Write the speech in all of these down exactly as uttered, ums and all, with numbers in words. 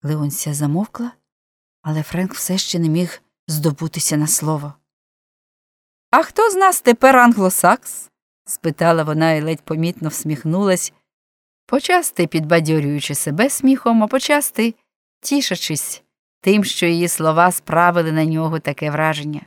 Леонсія замовкла, але Френк все ще не міг здобутися на слово. «А хто з нас тепер англосакс?» – спитала вона і ледь помітно всміхнулась, почасти підбадьорюючи себе сміхом, а почасти тішачись тим, що її слова справили на нього таке враження.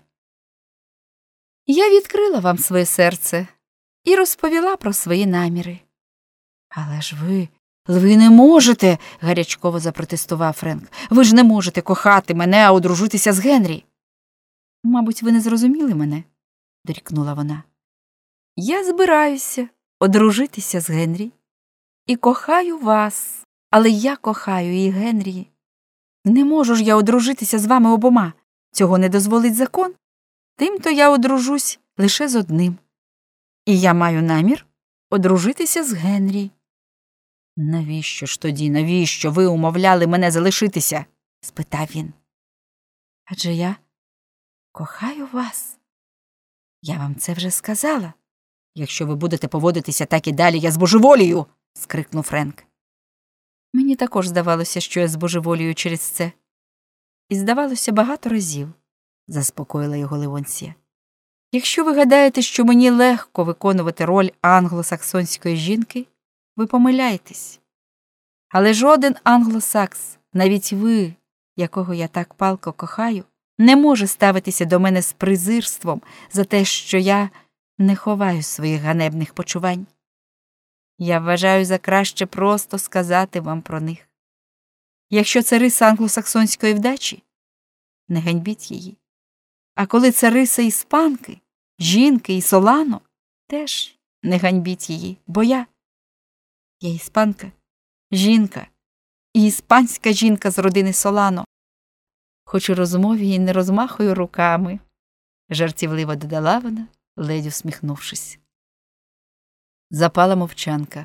«Я відкрила вам своє серце і розповіла про свої наміри». «Але ж ви, ви не можете!» – гарячково запротестував Френк. «Ви ж не можете кохати мене, а одружитися з Генрі!» «Мабуть, ви не зрозуміли мене?» – дорікнула вона. «Я збираюся одружитися з Генрі і кохаю вас, але я кохаю і Генрі. Не можу ж я одружитися з вами обома. Цього не дозволить закон. Тим-то я одружусь лише з одним. І я маю намір одружитися з Генрі». «Навіщо ж тоді, навіщо ви умовляли мене залишитися?» – спитав він. «Адже я кохаю вас. Я вам це вже сказала. Якщо ви будете поводитися так і далі, я збожеволію!» – скрикнув Френк. «Мені також здавалося, що я збожеволію через це. І здавалося багато разів», – заспокоїла його Леонсія. «Якщо ви гадаєте, що мені легко виконувати роль англосаксонської жінки, ви помиляєтесь. Але жоден англосакс, навіть ви, якого я так палко кохаю, не може ставитися до мене з презирством за те, що я не ховаю своїх ганебних почувань. Я вважаю за краще просто сказати вам про них. Якщо це риса англосаксонської вдачі, не ганьбіть її. А коли це риса іспанки, жінки і Солано, теж не ганьбіть її, бо я Я іспанка, жінка і іспанська жінка з родини Солано. Хоч у розмові і не розмахую руками», – жартівливо додала вона, ледь усміхнувшись. Запала мовчанка.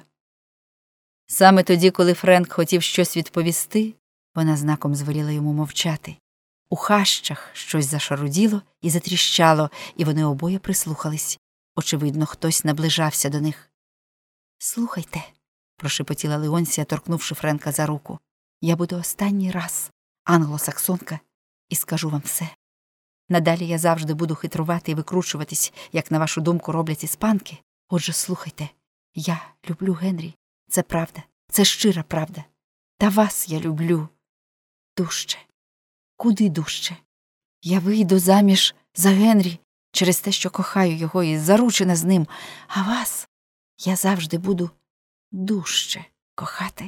Саме тоді, коли Френк хотів щось відповісти, вона знаком звеліла йому мовчати. У хащах щось зашаруділо і затріщало, і вони обоє прислухались. Очевидно, хтось наближався до них. «Слухайте», – прошепотіла Леонсія, торкнувши Френка за руку. «Я буду останній раз англосаксонка і скажу вам все. Надалі я завжди буду хитрувати і викручуватись, як, на вашу думку, роблять іспанки. Отже, слухайте, я люблю Генрі. Це правда, це щира правда. Та вас я люблю дужче. Куди дужче? Я вийду заміж за Генрі через те, що кохаю його і заручена з ним, а вас я завжди буду дужче кохати».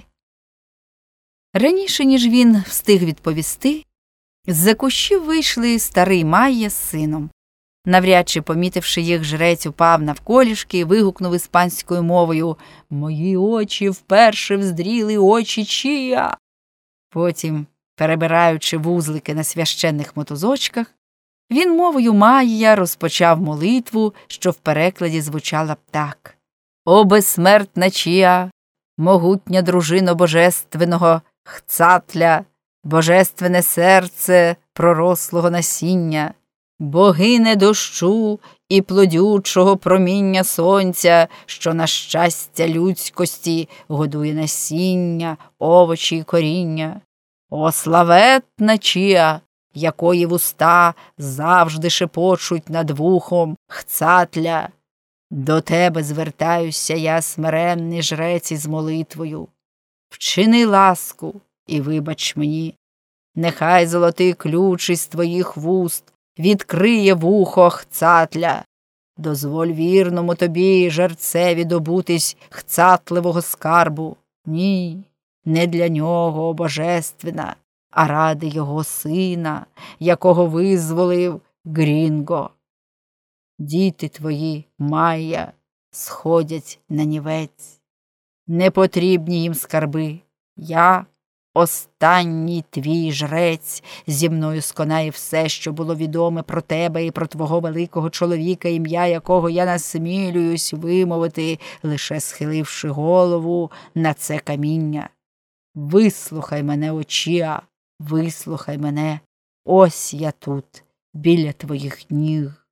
Раніше, ніж він встиг відповісти, з-за кущів вийшли старий Майя з сином. Навряд чи, помітивши їх, жрець упав навколішки і вигукнув іспанською мовою: «Мої очі вперше вздріли очі Чія». Потім, перебираючи вузлики на священних мотузочках, він мовою Майя розпочав молитву, що в перекладі звучала б так: «О безсмертна Чія, могутня дружино божественного Хцатля, божественне серце пророслого насіння, богине дощу і плодючого проміння сонця, що на щастя людськості годує насіння, овочі й коріння. О славетна Чія, якої вуста завжди шепочуть над вухом Хцатля, до тебе звертаюся я, смиренний жрець, із молитвою. Вчини ласку і вибач мені. Нехай золотий ключ із твоїх вуст відкриє вухо Хцатля. Дозволь вірному тобі, жерцеві, добутись хцатливого скарбу. Ні, не для нього, о божественна, а ради його сина, якого визволив Грінго. Діти твої, Майя, сходять на нівець. Не потрібні їм скарби. Я, останній твій жрець, зі мною сконає все, що було відоме про тебе і про твого великого чоловіка, ім'я якого я насмілююсь вимовити, лише схиливши голову на це каміння. Вислухай мене, о Чія, вислухай мене. Ось я тут, біля твоїх ніг.